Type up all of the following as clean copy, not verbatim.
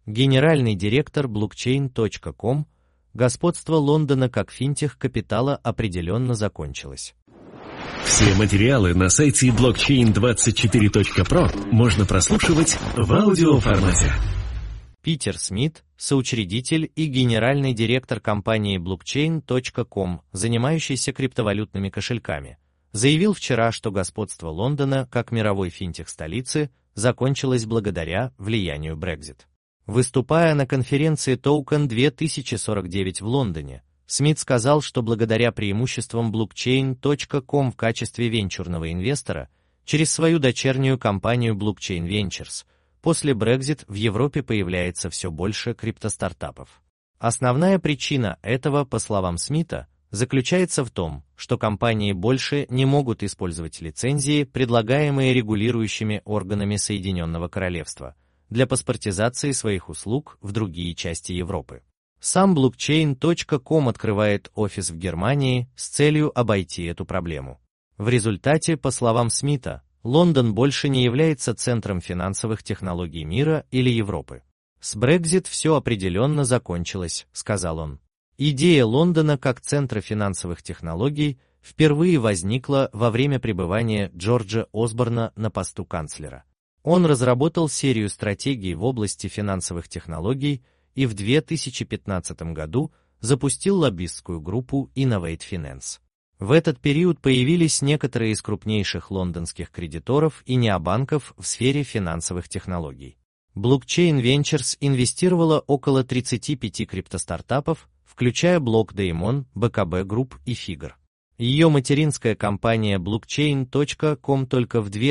Генеральный директор Blockchain.com: господство Лондона как финтех-капитала определенно закончилось. Все материалы на сайте blockchain24.pro можно прослушивать в аудиоформате. Питер Смит, соучредитель и генеральный директор компании Blockchain.com, занимающийся криптовалютными кошельками, заявил вчера, что господство Лондона как мировой финтех-столицы закончилось благодаря влиянию Brexit. Выступая на конференции Token 2049 в Лондоне, Смит сказал, что благодаря преимуществам Blockchain.com в качестве венчурного инвестора через свою дочернюю компанию Blockchain Ventures, после Brexit в Европе появляется все больше криптостартапов. Основная причина этого, по словам Смита, заключается в том, что компании больше не могут использовать лицензии, предлагаемые регулирующими органами Соединенного Королевства, для паспортизации своих услуг в другие части Европы. Сам Blockchain.com открывает офис в Германии с целью обойти эту проблему. В результате, по словам Смита, Лондон больше не является центром финансовых технологий мира или Европы. «С Brexit все определенно закончилось», — сказал он. Идея Лондона как центра финансовых технологий впервые возникла во время пребывания Джорджа Осборна на посту канцлера. Он разработал серию стратегий в области финансовых технологий и в 2015 году запустил лоббистскую группу Innovate Finance. В этот период появились некоторые из крупнейших лондонских кредиторов и необанков в сфере финансовых технологий. Blockchain Ventures инвестировала около 35 криптостартапов, включая BlockDaemon, BKB Group и Figure. Ее материнская компания Blockchain.com только в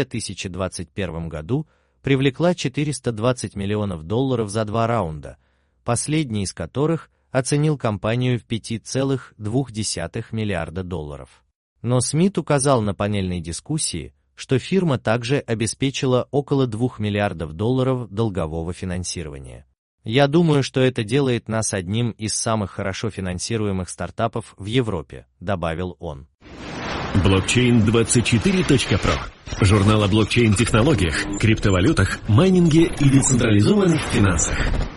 2021 году привлекла $420 миллионов за 2 раунда, последний из которых оценил компанию в $5,2 миллиарда. Но Смит указал на панельной дискуссии, что фирма также обеспечила около $2 миллиардов долгового финансирования. «Я думаю, что это делает нас одним из самых хорошо финансируемых стартапов в Европе», — добавил он. Blockchain24.pro. Журнал о блокчейн-технологиях, криптовалютах, майнинге и децентрализованных финансах.